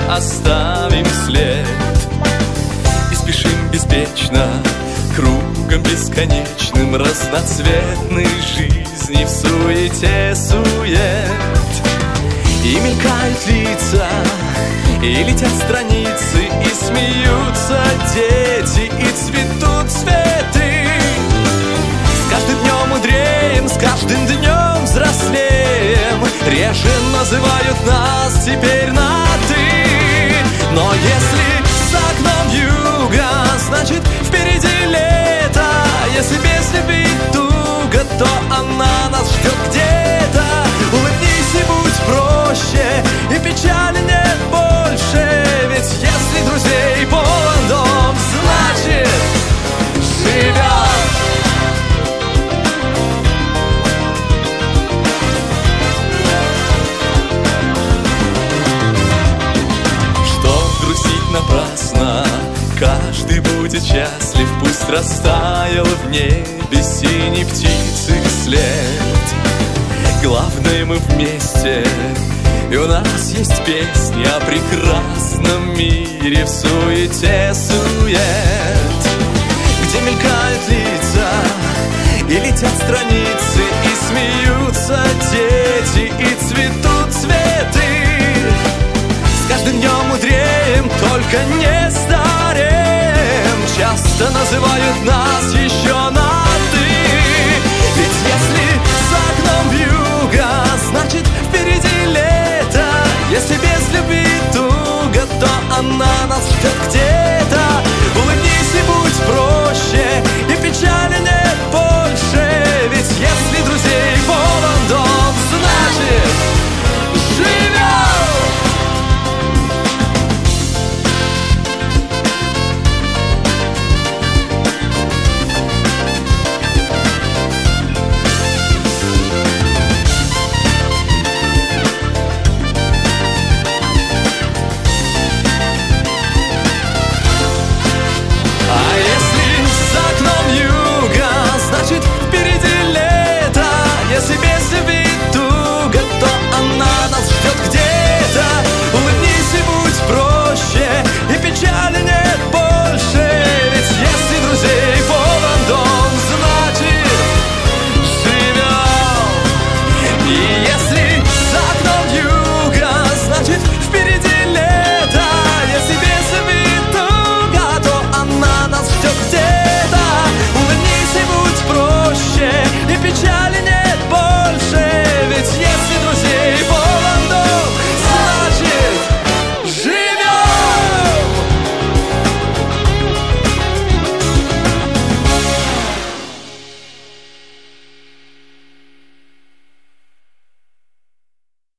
оставим след. И спешим беспечно кругом бесконечным разноцветной жизни в суете сует. И мелькают лица, и летят страницы, и смеются дети, и цветут цветы. С каждым днем мудреем, с каждым днем взрослеем. Реже называют нас теперь на «ты». Но если за окном вьюга, значит впереди лето. Если без любви туго, то она нас ждет где-то. Улыбнись и будь проще, и печали нет больше. Ведь если друзей полон дом, значит живет. Что грустить напрасно, каждый будет счастлив. Пусть растаял в небе синей птицы след. Главное, мы вместе, и у нас есть песни о прекрасном мире в суете сует, где мелькают лица, и летят страницы, и смеются дети, и цветут цветы. С каждым днем мудреем, только не станем.